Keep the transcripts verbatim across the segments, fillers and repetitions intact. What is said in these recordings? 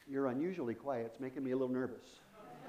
You're unusually quiet. It's making me a little nervous.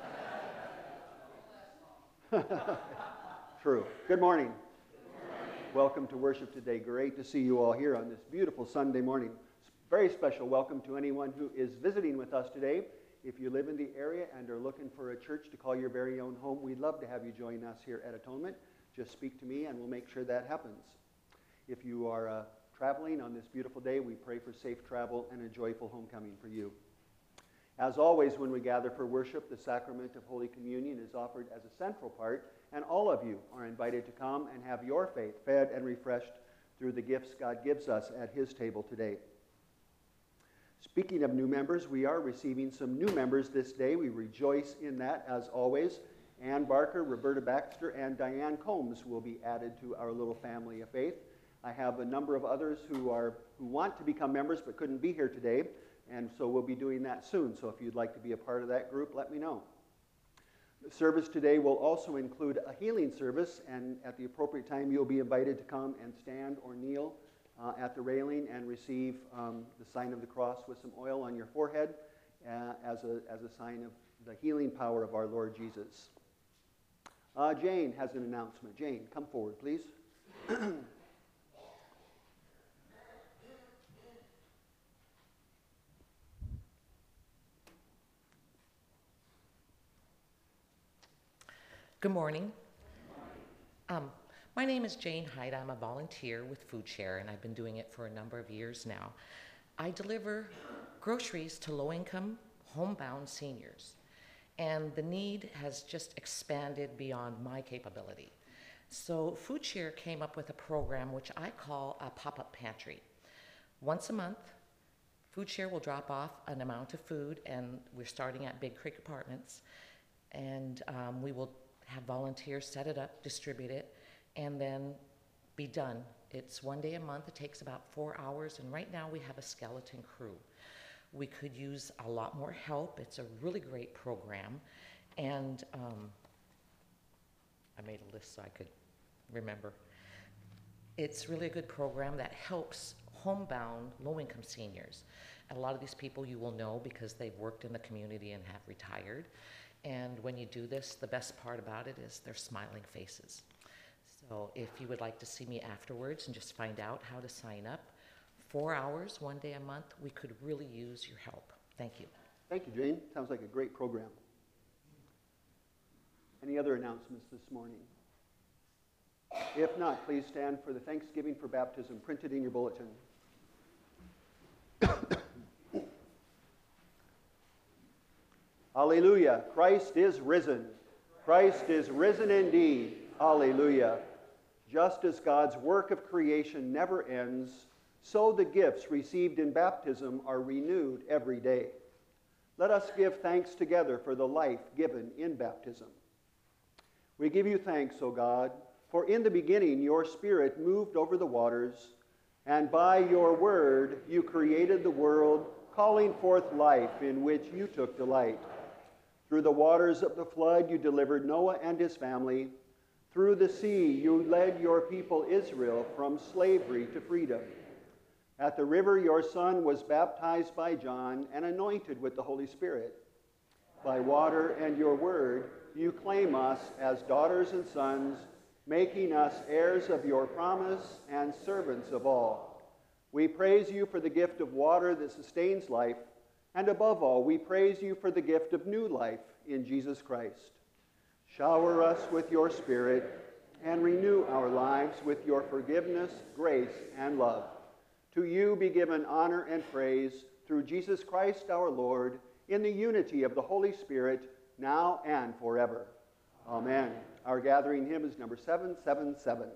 True. Good morning. Good morning. Welcome to worship today. Great to see you all here on this beautiful Sunday morning. Very special welcome to anyone who is visiting with us today. If you live in the area and are looking for a church to call your very own home, we'd love to have you join us here at Atonement. Just speak to me and we'll make sure that happens. If you are uh, traveling on this beautiful day, we pray for safe travel and a joyful homecoming for you. As always, when we gather for worship, the sacrament of Holy Communion is offered as a central part, and all of you are invited to come and have your faith fed and refreshed through the gifts God gives us at His table today. Speaking of new members, we are receiving some new members this day. We rejoice in that, as always. Ann Barker, Roberta Baxter, and Diane Combs will be added to our little family of faith. I have a number of others who are who want to become members but couldn't be here today. And so we'll be doing that soon. So if you'd like to be a part of that group, let me know. The service today will also include a healing service, and at the appropriate time, you'll be invited to come and stand or kneel uh, at the railing and receive um, the sign of the cross with some oil on your forehead uh, as, a, as a sign of the healing power of our Lord Jesus. Uh, Jane has an announcement. Jane, come forward, please. Good morning. Um, my name is Jane Hyde. I'm a volunteer with Food Share, and I've been doing it for a number of years now. I deliver groceries to low-income, homebound seniors, and the need has just expanded beyond my capability. So Food Share came up with a program which I call a pop-up pantry. Once a month, Food Share will drop off an amount of food, and we're starting at Big Creek Apartments, and um, we will have volunteers set it up, distribute it, and then be done. It's one day a month. It takes about four hours, and right now we have a skeleton crew. We could use a lot more help. It's a really great program, and um, I made a list so I could remember. It's really a good program that helps homebound, low-income seniors. And a lot of these people you will know because they've worked in the community and have retired. And when you do this, the best part about it is their smiling faces. So if you would like to see me afterwards and just find out how to sign up, four hours, one day a month, we could really use your help. Thank you. Thank you, Jane. Sounds like a great program. Any other announcements this morning? If not, please stand for the Thanksgiving for Baptism printed in your bulletin. Alleluia. Christ is risen. Christ is risen indeed. Alleluia. Just as God's work of creation never ends, so the gifts received in baptism are renewed every day. Let us give thanks together for the life given in baptism. We give you thanks, O God, for in the beginning your Spirit moved over the waters, and by your word you created the world, calling forth life in which you took delight. Through the waters of the flood, you delivered Noah and his family. Through the sea, you led your people Israel from slavery to freedom. At the river, your son was baptized by John and anointed with the Holy Spirit. By water and your word, you claim us as daughters and sons, making us heirs of your promise and servants of all. We praise you for the gift of water that sustains life, and above all, we praise you for the gift of new life in Jesus Christ. Shower us with your Spirit and renew our lives with your forgiveness, grace, and love. To you be given honor and praise through Jesus Christ our Lord, in the unity of the Holy Spirit, now and forever. Amen. Our gathering hymn is number seven seven seven.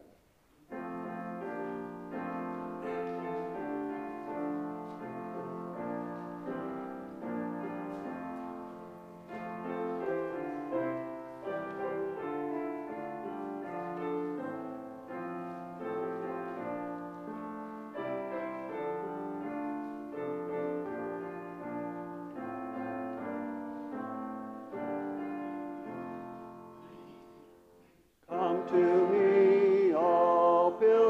To me, all pilgrims.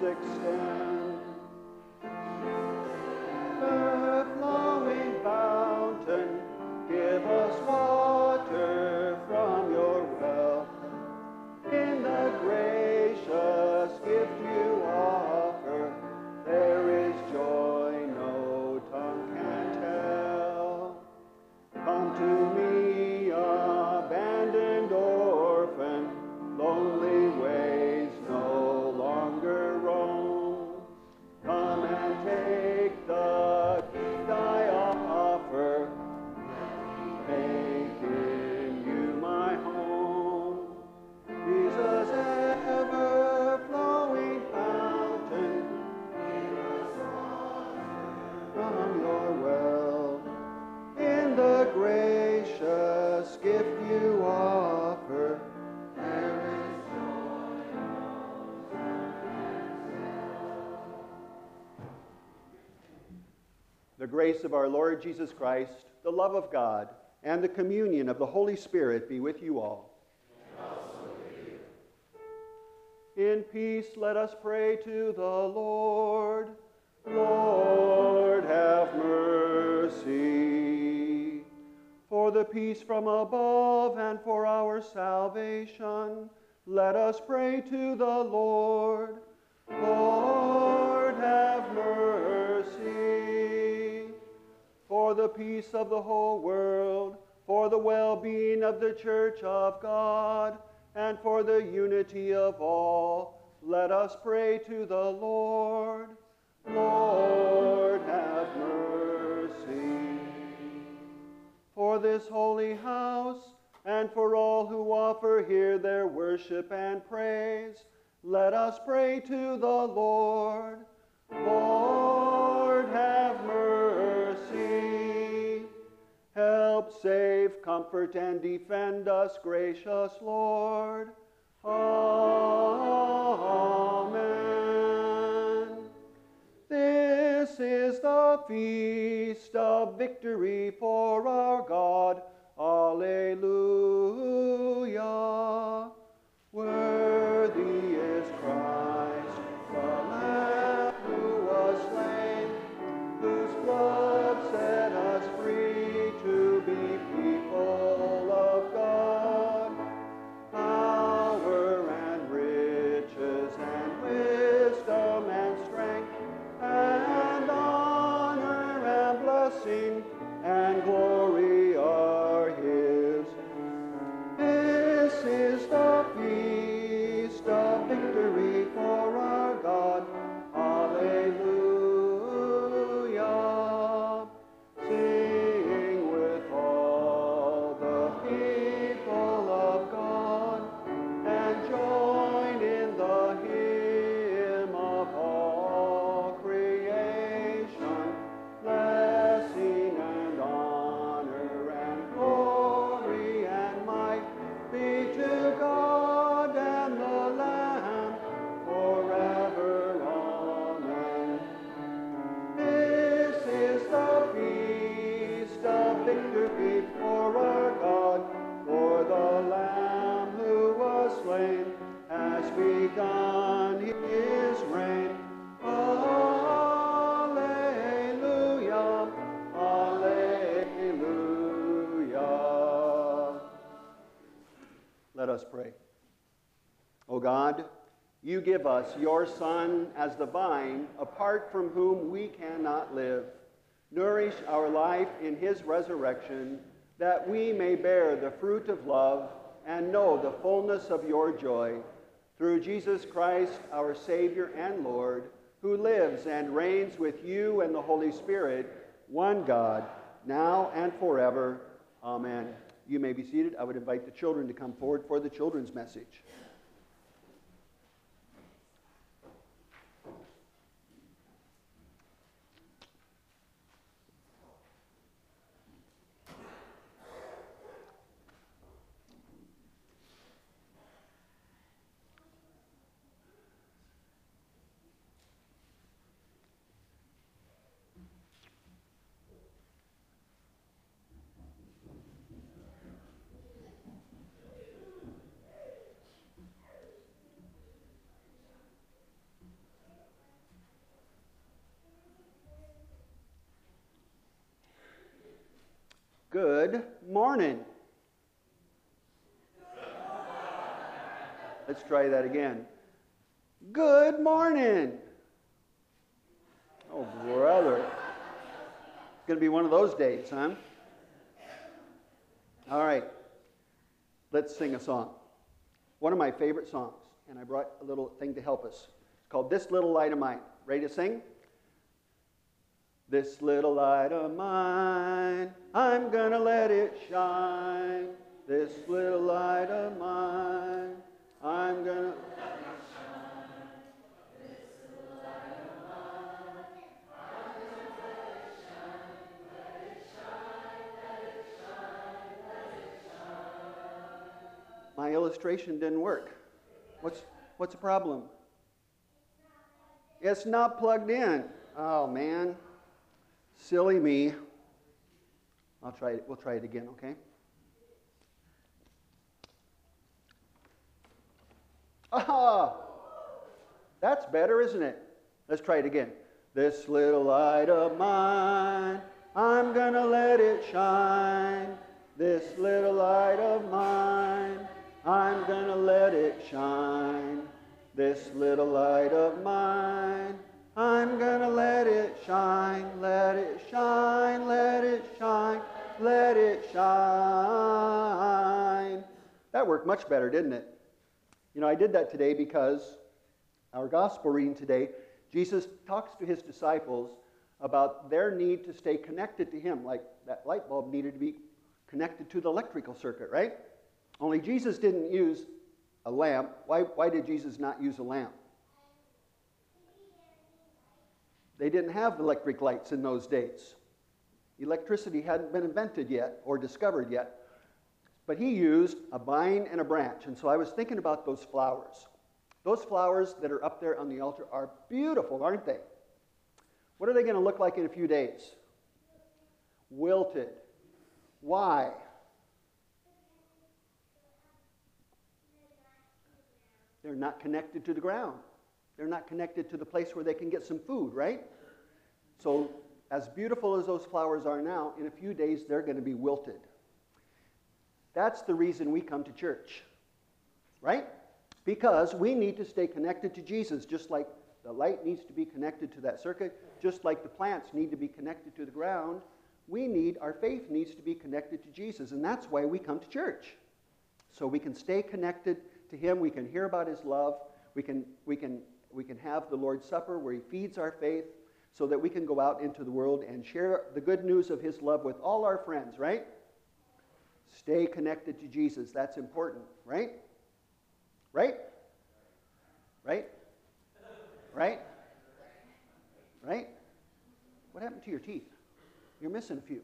extend. The flowing fountain, give us water from your well. In the gracious gift you offer, there is joy no tongue can tell. Come to me, abandoned orphan, lonely ways no longer roam. Come and take the gift I offer, make in you my home. Jesus, ever-flowing fountain, from your well. In the gracious gift you offer, there is joy. The grace of our Lord Jesus Christ, the love of God, and the communion of the Holy Spirit be with you all. And also with you. In peace let us pray to the Lord. Lord, have mercy. For the peace from above and for our salvation, let us pray to the Lord. Lord, have mercy. For the peace of the whole world, for the well-being of the Church of God, and for the unity of all, let us pray to the Lord. Lord, have mercy. For this holy house, and for all who offer here their worship and praise, let us pray to the Lord. Lord, have mercy. Help, save, comfort, and defend us, gracious Lord. Amen. This is the feast of victory for our God. Alleluia. Worthy is Christ, the Lamb who was slain, whose blood set us free to be people of God. Power and riches and wisdom and strength and honor and blessing and glory are his. This is the feast of victory for our God. Alleluia. Sing with all the people of God and join in the hymn of all creation. Blessing and honor and glory and might be to God and the Lamb forever. Amen. This is the feast of victory for our God, for the Lamb who was slain has begun his reign. Alleluia, alleluia. Let us pray. O God, you give us your Son as the vine, apart from whom we cannot live. Nourish our life in his resurrection, that we may bear the fruit of love and know the fullness of your joy. Through Jesus Christ, our Savior and Lord, who lives and reigns with you and the Holy Spirit, one God, now and forever. Amen. You may be seated. I would invite the children to come forward for the children's message. Good morning. Let's try that again. Good morning. Oh, brother. It's going to be one of those days, huh? All right. Let's sing a song. One of my favorite songs, and I brought a little thing to help us. It's called This Little Light of Mine. Ready to sing? This little light of mine, I'm gonna let it shine. This little light of mine, I'm gonna let it shine. This little light of mine, I'm gonna let it shine. Let it shine, let it shine, let it shine. My illustration didn't work. What's what's the problem? It's not plugged in. Oh man. Silly me. I'll try it. We'll try it again, okay? Ah, that's better, isn't it? Let's try it again. This little light of mine, I'm gonna let it shine. This little light of mine, I'm gonna let it shine. This little light of mine, I'm gonna let it shine, let it shine, let it shine, let it shine. That worked much better, didn't it? You know, I did that today because our gospel reading today, Jesus talks to his disciples about their need to stay connected to him, like that light bulb needed to be connected to the electrical circuit, right? Only Jesus didn't use a lamp. Why, why did Jesus not use a lamp? They didn't have electric lights in those days. Electricity hadn't been invented yet or discovered yet. But he used a vine and a branch. And so I was thinking about those flowers. Those flowers that are up there on the altar are beautiful, aren't they? What are they going to look like in a few days? Wilted. Why? They're not connected to the ground. They're not connected to the place where they can get some food, right? So as beautiful as those flowers are now, in a few days they're going to be wilted. That's the reason we come to church, right? Because we need to stay connected to Jesus, just like the light needs to be connected to that circuit, just like the plants need to be connected to the ground. We need, our faith needs to be connected to Jesus, and that's why we come to church. So we can stay connected to him, we can hear about his love, we can, we can We can have the Lord's Supper where he feeds our faith so that we can go out into the world and share the good news of his love with all our friends, right? Stay connected to Jesus. That's important, right? Right? Right? Right? Right? What happened to your teeth? You're missing a few.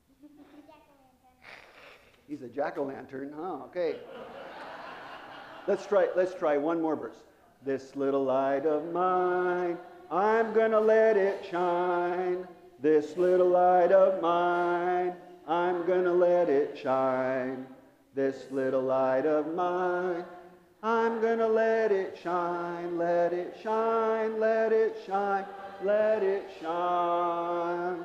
He's a jack-o'-lantern. Oh, okay. Let's try, let's try one more verse. This little light of mine, I'm gonna let it shine. This little light of mine, I'm gonna let it shine. This little light of mine, I'm gonna let it shine. Let it shine, let it shine, let it shine.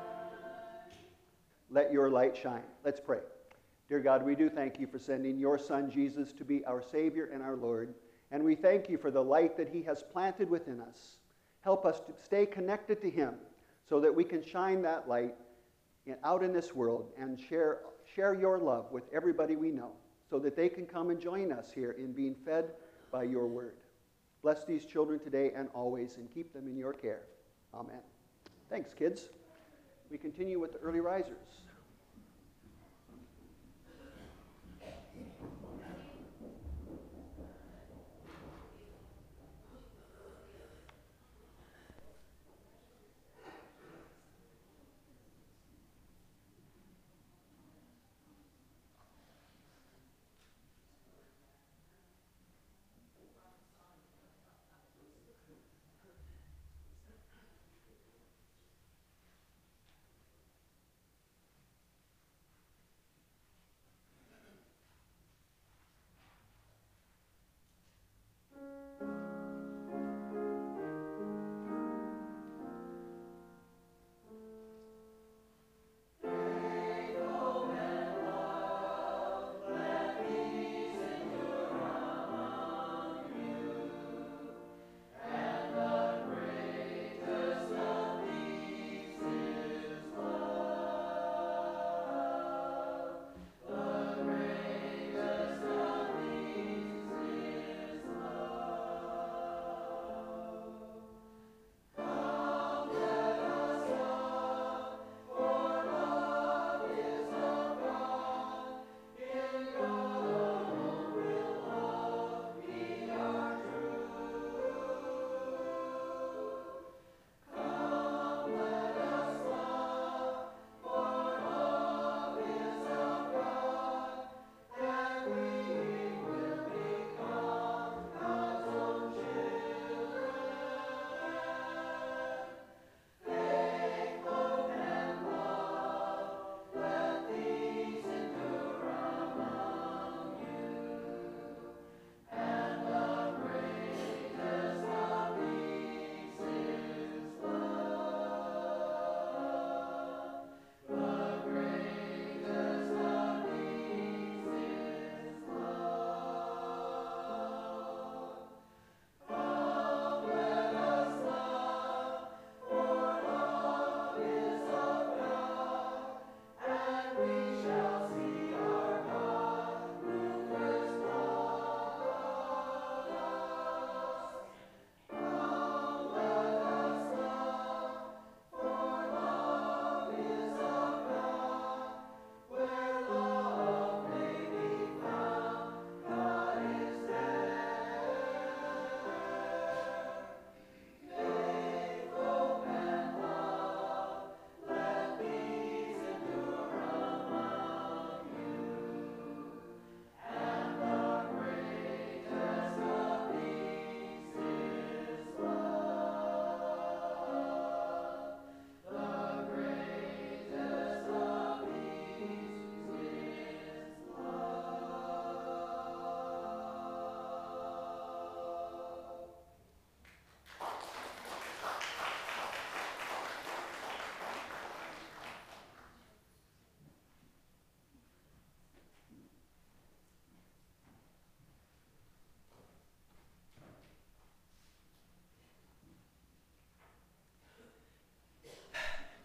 Let your light shine. Let's pray. Dear God, we do thank you for sending your Son Jesus to be our Savior and our Lord. And we thank you for the light that he has planted within us. Help us to stay connected to him so that we can shine that light in, out in this world and share, share your love with everybody we know so that they can come and join us here in being fed by your word. Bless these children today and always and keep them in your care. Amen. Thanks, kids. We continue with the early risers.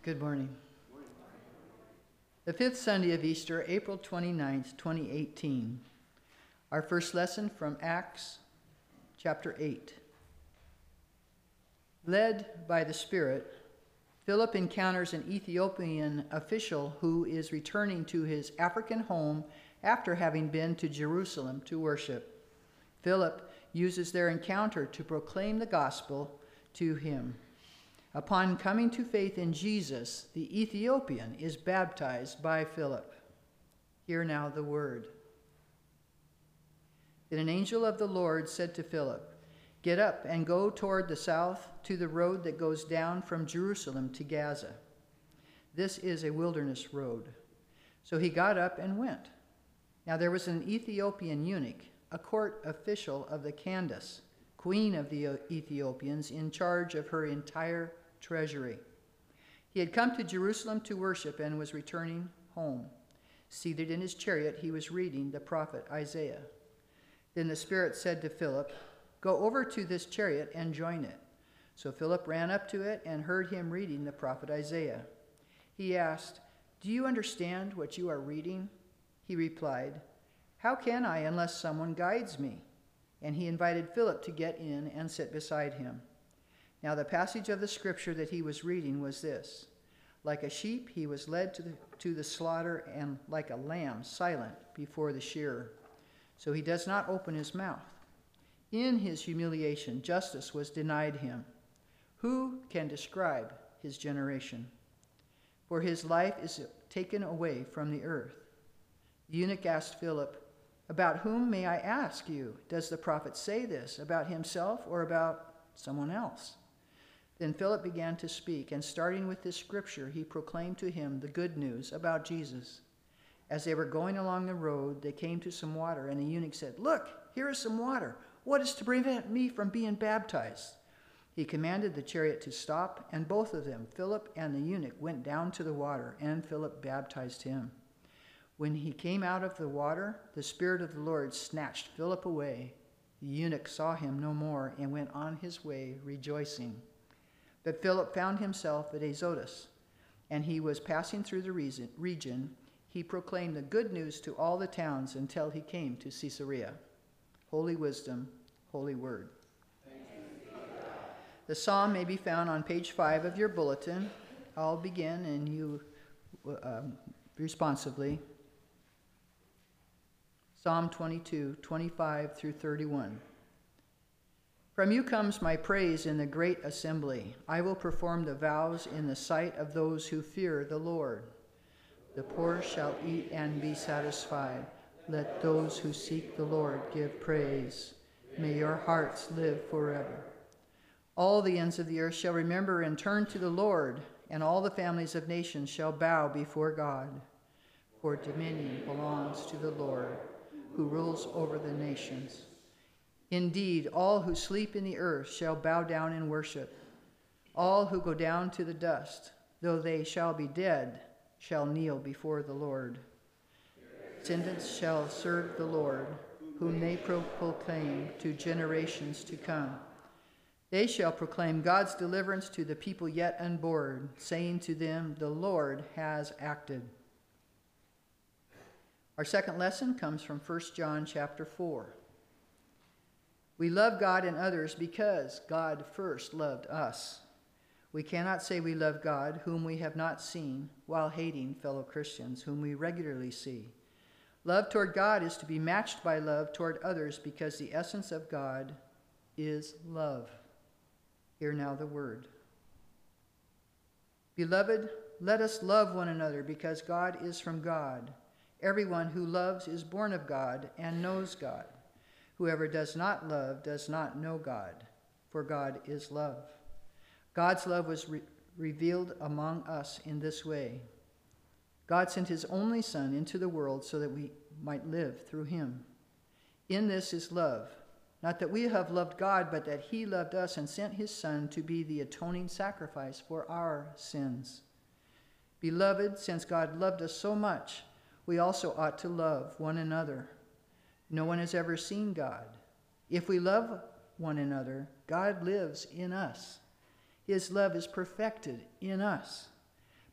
Good morning. The fifth Sunday of Easter, April twenty-ninth, twenty eighteen. Our first lesson from Acts chapter eight. Led by the Spirit, Philip encounters an Ethiopian official who is returning to his African home after having been to Jerusalem to worship. Philip uses their encounter to proclaim the gospel to him. Upon coming to faith in Jesus, the Ethiopian is baptized by Philip. Hear now the word. Then an angel of the Lord said to Philip, "Get up and go toward the south to the road that goes down from Jerusalem to Gaza. This is a wilderness road." So he got up and went. Now there was an Ethiopian eunuch, a court official of the Candace, queen of the Ethiopians, in charge of her entire treasury. He had come to Jerusalem to worship and was returning home. Seated in his chariot, he was reading the prophet Isaiah. Then the Spirit said to Philip, "Go over to this chariot and join it." So Philip ran up to it and heard him reading the prophet Isaiah. He asked, "Do you understand what you are reading?" He replied, "How can I unless someone guides me?" And he invited Philip to get in and sit beside him. Now the passage of the scripture that he was reading was this: "Like a sheep he was led to the, to the slaughter, and like a lamb silent before the shearer. So he does not open his mouth. In his humiliation justice was denied him. Who can describe his generation? For his life is taken away from the earth." The eunuch asked Philip, "About whom, may I ask you, does the prophet say this, about himself or about someone else?" Then Philip began to speak, and starting with this scripture, he proclaimed to him the good news about Jesus. As they were going along the road, they came to some water, and the eunuch said, "Look, here is some water. What is to prevent me from being baptized?" He commanded the chariot to stop, and both of them, Philip and the eunuch, went down to the water, and Philip baptized him. When he came out of the water, the Spirit of the Lord snatched Philip away. The eunuch saw him no more and went on his way rejoicing. But Philip found himself at Azotus, and he was passing through the region. He proclaimed the good news to all the towns until he came to Caesarea. Holy wisdom, holy word. The psalm may be found on page five of your bulletin. I'll begin, and you um, responsively. Psalm twenty-two, twenty-five through thirty-one. From you comes my praise in the great assembly. I will perform the vows in the sight of those who fear the Lord. The poor shall eat and be satisfied. Let those who seek the Lord give praise. May your hearts live forever. All the ends of the earth shall remember and turn to the Lord, and all the families of nations shall bow before God. For dominion belongs to the Lord, who rules over the nations. Indeed, all who sleep in the earth shall bow down and worship. All who go down to the dust, though they shall be dead, shall kneel before the Lord. Descendants shall serve the Lord, whom they proclaim to generations to come. They shall proclaim God's deliverance to the people yet unborn, saying to them, "The Lord has acted." Our second lesson comes from First John chapter four. We love God and others because God first loved us. We cannot say we love God, whom we have not seen, while hating fellow Christians, whom we regularly see. Love toward God is to be matched by love toward others, because the essence of God is love. Hear now the word. Beloved, let us love one another, because God is from God. Everyone who loves is born of God and knows God. Whoever does not love does not know God, for God is love. God's love was re- revealed among us in this way. God sent his only Son into the world so that we might live through him. In this is love, not that we have loved God, but that he loved us and sent his Son to be the atoning sacrifice for our sins. Beloved, since God loved us so much, we also ought to love one another. No one has ever seen God. If we love one another, God lives in us. His love is perfected in us.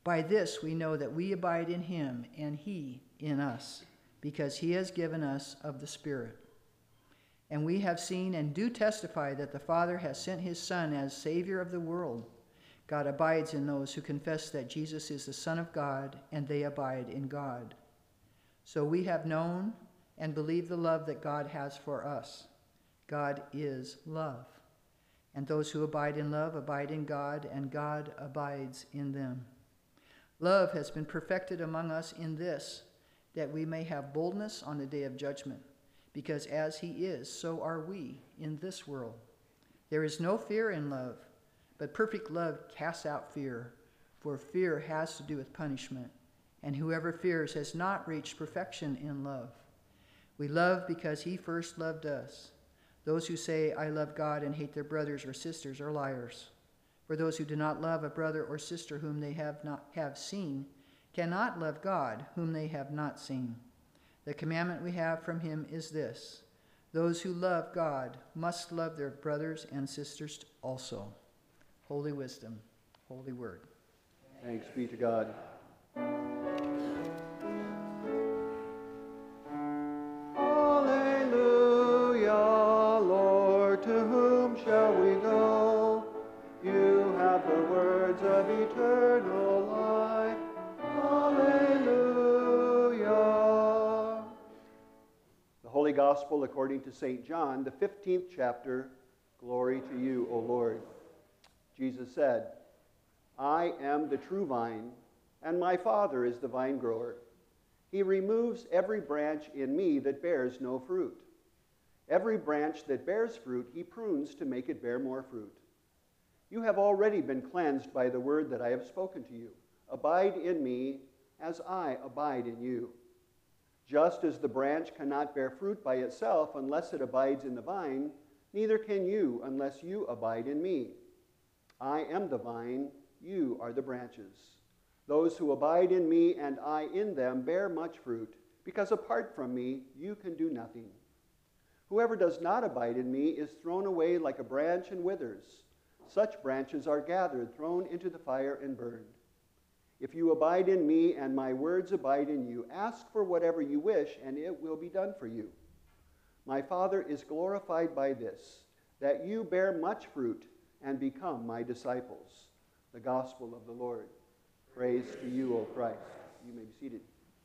By this we know that we abide in him and he in us, because he has given us of the Spirit. And we have seen and do testify that the Father has sent his Son as Savior of the world. God abides in those who confess that Jesus is the Son of God, and they abide in God. So we have known and believe the love that God has for us. God is love. And those who abide in love abide in God, and God abides in them. Love has been perfected among us in this, that we may have boldness on the day of judgment, because as he is, so are we in this world. There is no fear in love, but perfect love casts out fear, for fear has to do with punishment, and whoever fears has not reached perfection in love. We love because he first loved us. Those who say, I love God, and hate their brothers or sisters are liars. For those who do not love a brother or sister whom they have not have seen cannot love God whom they have not seen. The commandment we have from him is this: those who love God must love their brothers and sisters also. Holy wisdom, holy word. Thanks be to God. Alleluia, Lord, to whom shall we go? You have the words of eternal life. Alleluia. The Holy Gospel according to Saint John, the fifteenth chapter. Glory to you, O Lord. Jesus said, I am the true vine, and my Father is the vine grower. He removes every branch in me that bears no fruit. Every branch that bears fruit, he prunes to make it bear more fruit. You have already been cleansed by the word that I have spoken to you. Abide in me as I abide in you. Just as the branch cannot bear fruit by itself unless it abides in the vine, neither can you unless you abide in me. I am the vine, you are the branches. Those who abide in me and I in them bear much fruit, because apart from me you can do nothing. Whoever does not abide in me is thrown away like a branch and withers. Such branches are gathered, thrown into the fire, and burned. If you abide in me and my words abide in you, ask for whatever you wish, and it will be done for you. My Father is glorified by this, that you bear much fruit and become my disciples. The Gospel of the Lord. Praise to you, O Christ. You may be seated.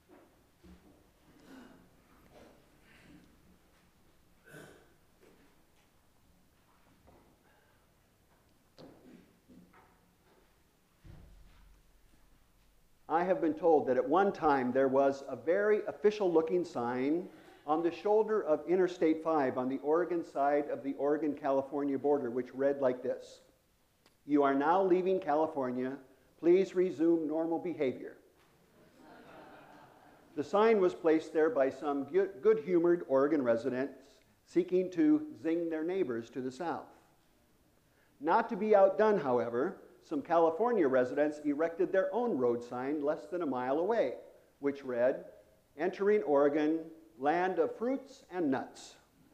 I have been told that at one time there was a very official-looking sign on the shoulder of Interstate five on the Oregon side of the Oregon-California border, which read like this: You are now leaving California. Please resume normal behavior. The sign was placed there by some good-humored Oregon residents seeking to zing their neighbors to the south. Not to be outdone, however, some California residents erected their own road sign less than a mile away, which read, Entering Oregon, land of fruits and nuts.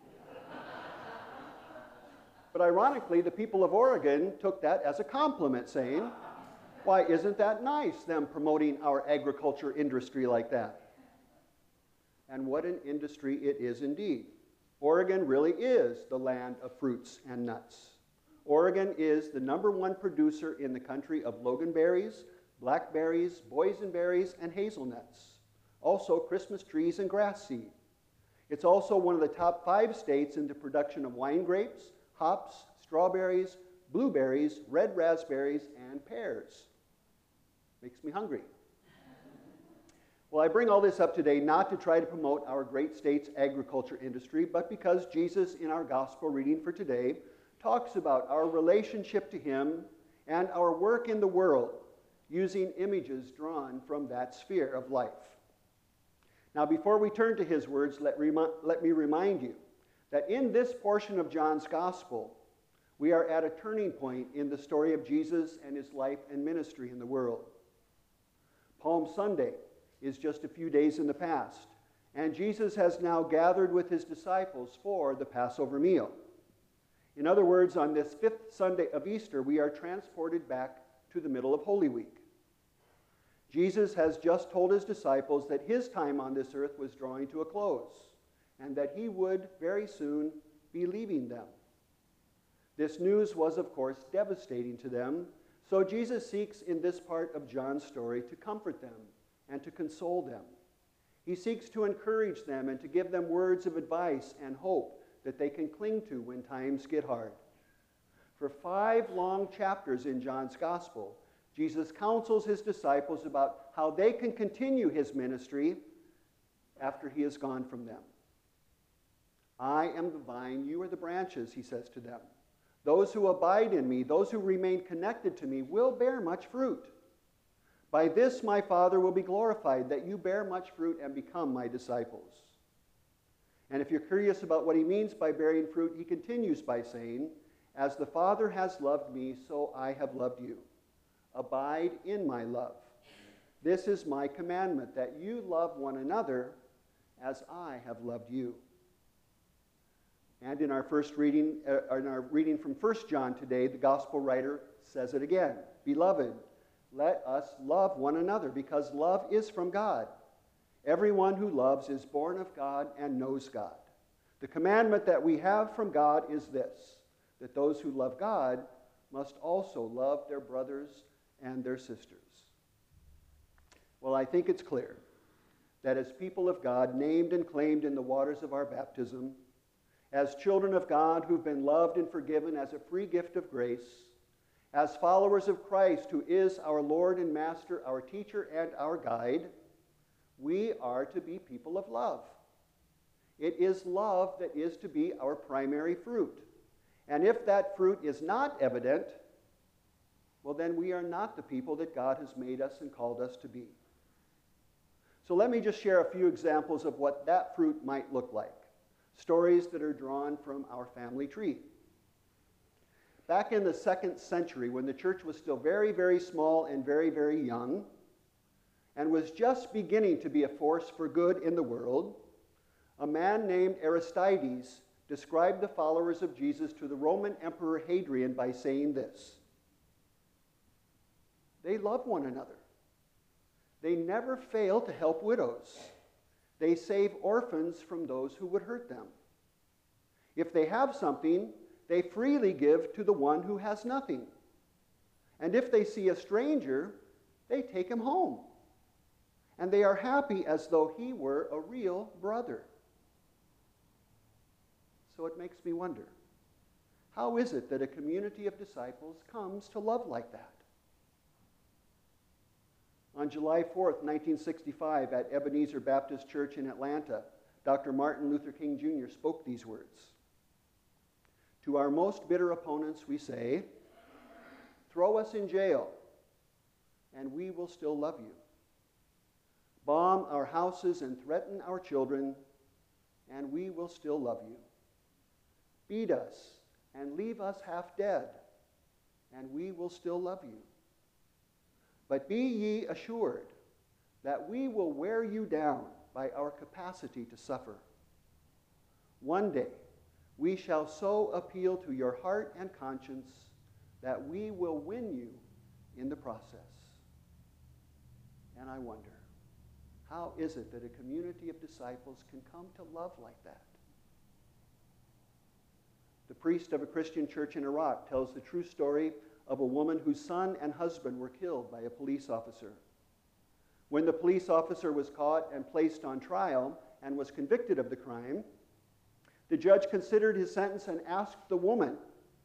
But ironically, the people of Oregon took that as a compliment, saying, why, isn't that nice, them promoting our agriculture industry like that? And what an industry it is indeed. Oregon really is the land of fruits and nuts. Oregon is the number one producer in the country of loganberries, blackberries, boysenberries, and hazelnuts. Also Christmas trees and grass seed. It's also one of the top five states in the production of wine grapes, hops, strawberries, blueberries, red raspberries, and pears. Makes me hungry. Well, I bring all this up today not to try to promote our great state's agriculture industry, but because Jesus, in our gospel reading for today, talks about our relationship to him and our work in the world using images drawn from that sphere of life. Now, before we turn to his words, let, remi- let me remind you that in this portion of John's gospel, we are at a turning point in the story of Jesus and his life and ministry in the world. Palm Sunday is just a few days in the past, and Jesus has now gathered with his disciples for the Passover meal. In other words, on this fifth Sunday of Easter, we are transported back to the middle of Holy Week. Jesus has just told his disciples that his time on this earth was drawing to a close and that he would very soon be leaving them. This news was, of course, devastating to them, so Jesus seeks in this part of John's story to comfort them and to console them. He seeks to encourage them and to give them words of advice and hope that they can cling to when times get hard. For five long chapters in John's Gospel, Jesus counsels his disciples about how they can continue his ministry after he is gone from them. I am the vine, you are the branches, he says to them. Those who abide in me, those who remain connected to me, will bear much fruit. By this my Father will be glorified, that you bear much fruit and become my disciples. And if you're curious about what he means by bearing fruit, he continues by saying, as the Father has loved me, so I have loved you. Abide in my love. This is my commandment, that you love one another as I have loved you. And in our first reading, uh, in our reading from First John today, the gospel writer says it again. Beloved, let us love one another, because love is from God. Everyone who loves is born of God and knows God. The commandment that we have from God is this, that those who love God must also love their brothers and their sisters. Well, I think it's clear that as people of God, named and claimed in the waters of our baptism, as children of God who've been loved and forgiven as a free gift of grace, as followers of Christ who is our Lord and Master, our teacher and our guide, we are to be people of love. It is love that is to be our primary fruit. And if that fruit is not evident, well, then we are not the people that God has made us and called us to be. So let me just share a few examples of what that fruit might look like. Stories that are drawn from our family tree. Back in the second century, when the church was still very, very small and very, very young, and was just beginning to be a force for good in the world, a man named Aristides described the followers of Jesus to the Roman Emperor Hadrian by saying this: they love one another. They never fail to help widows. They save orphans from those who would hurt them. If they have something, they freely give to the one who has nothing. And if they see a stranger, they take him home. And they are happy as though he were a real brother. So it makes me wonder, how is it that a community of disciples comes to love like that? On July fourth, nineteen sixty-five, at Ebenezer Baptist Church in Atlanta, Doctor Martin Luther King Junior spoke these words. To our most bitter opponents we say, throw us in jail, and we will still love you. Bomb our houses and threaten our children, and we will still love you. Beat us and leave us half dead, and we will still love you. But be ye assured that we will wear you down by our capacity to suffer. One day, we shall so appeal to your heart and conscience that we will win you in the process. And I wonder, how is it that a community of disciples can come to love like that? The priest of a Christian church in Iraq tells the true story of a woman whose son and husband were killed by a police officer. When the police officer was caught and placed on trial and was convicted of the crime, the judge considered his sentence and asked the woman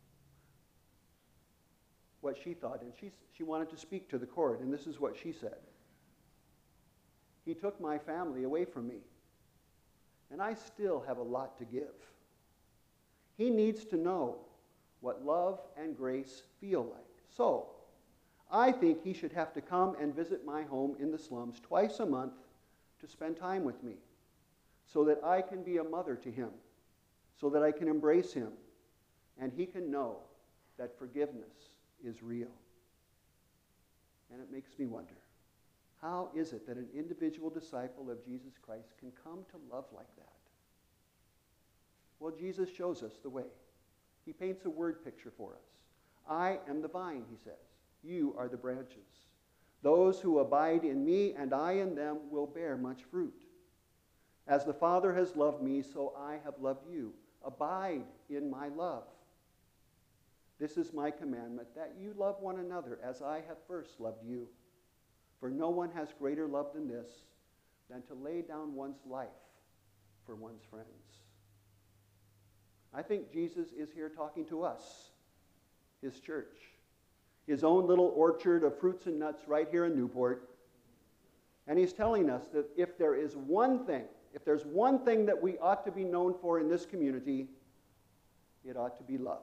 what she thought. And she, she wanted to speak to the court, and this is what she said. He took my family away from me, and I still have a lot to give. He needs to know what love and grace feel like. So, I think he should have to come and visit my home in the slums twice a month to spend time with me, so that I can be a mother to him, so that I can embrace him, and he can know that forgiveness is real. And it makes me wonder, how is it that an individual disciple of Jesus Christ can come to love like that? Well, Jesus shows us the way. He paints a word picture for us. I am the vine, he says. You are the branches. Those who abide in me and I in them will bear much fruit. As the Father has loved me, so I have loved you. Abide in my love. This is my commandment, that you love one another as I have first loved you. For no one has greater love than this, than to lay down one's life for one's friends. I think Jesus is here talking to us, his church, his own little orchard of fruits and nuts right here in Newport. And he's telling us that if there is one thing, if there's one thing that we ought to be known for in this community, it ought to be love.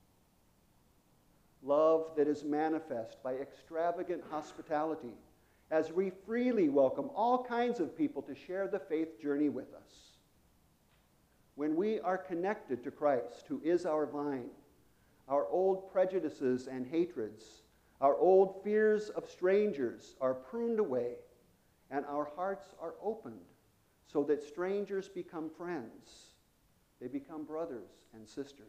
Love that is manifest by extravagant hospitality, as we freely welcome all kinds of people to share the faith journey with us. When we are connected to Christ, who is our vine, our old prejudices and hatreds, our old fears of strangers are pruned away, and our hearts are opened so that strangers become friends. They become brothers and sisters.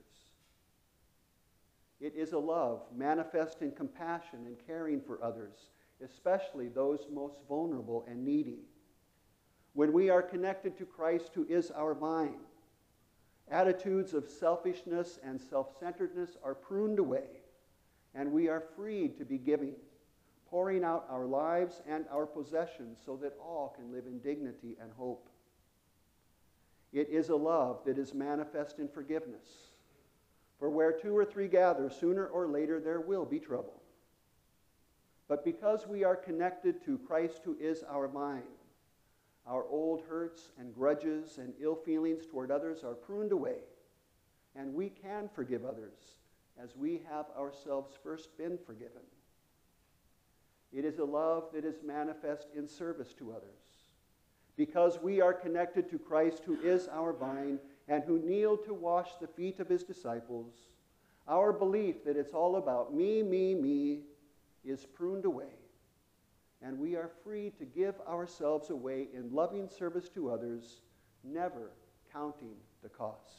It is a love manifest in compassion and caring for others, especially those most vulnerable and needy. When we are connected to Christ, who is our vine, attitudes of selfishness and self-centeredness are pruned away, and we are freed to be giving, pouring out our lives and our possessions so that all can live in dignity and hope. It is a love that is manifest in forgiveness. For where two or three gather, sooner or later there will be trouble. But because we are connected to Christ, who is our vine, our old hurts and grudges and ill feelings toward others are pruned away, and we can forgive others as we have ourselves first been forgiven. It is a love that is manifest in service to others. Because we are connected to Christ, who is our vine, and who kneeled to wash the feet of his disciples, our belief that it's all about me, me, me is pruned away, and we are free to give ourselves away in loving service to others, never counting the cost.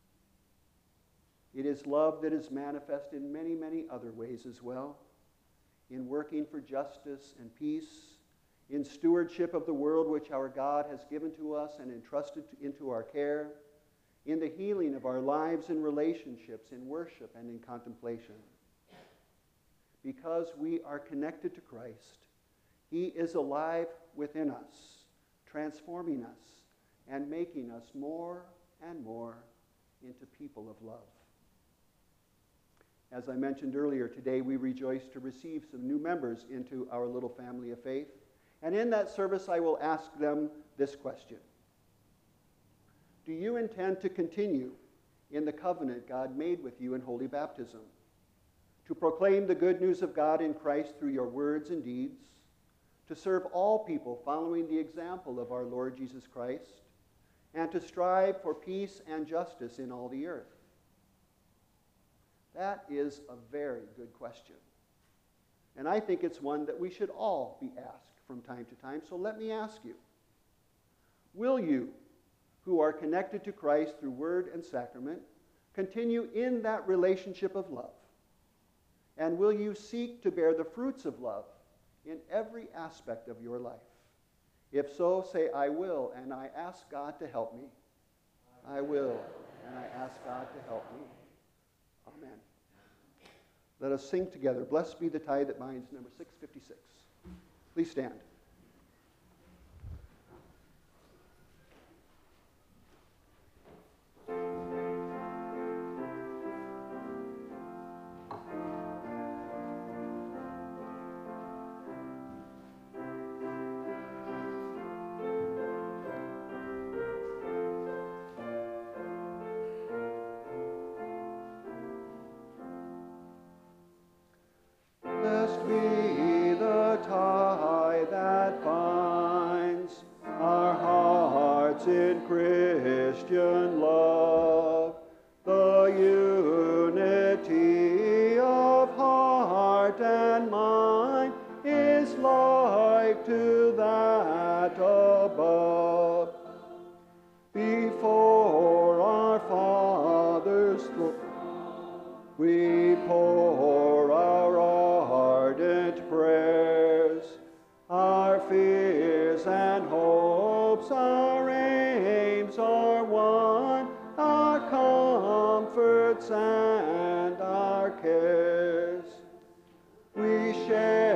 It is love that is manifest in many, many other ways as well, in working for justice and peace, in stewardship of the world which our God has given to us and entrusted into our care, in the healing of our lives and relationships, in worship and in contemplation. Because we are connected to Christ, he is alive within us, transforming us and making us more and more into people of love. As I mentioned earlier, today we rejoice to receive some new members into our little family of faith. And in that service, I will ask them this question. Do you intend to continue in the covenant God made with you in holy baptism, to proclaim the good news of God in Christ through your words and deeds, to serve all people following the example of our Lord Jesus Christ, and to strive for peace and justice in all the earth? That is a very good question. And I think it's one that we should all be asked from time to time. So let me ask you, will you, who are connected to Christ through word and sacrament, continue in that relationship of love? And will you seek to bear the fruits of love in every aspect of your life? If so, say, I will, and I ask God to help me. I will, and I ask God to help me. Amen. Let us sing together, Blessed Be the Tie That Binds, number six fifty-six. Please stand. Blessed be the tie that binds our hearts in Christian love, the unity of heart and mind is like to that above. Before our Father's throne we pour our ardent prayers. doubts and our cares. We share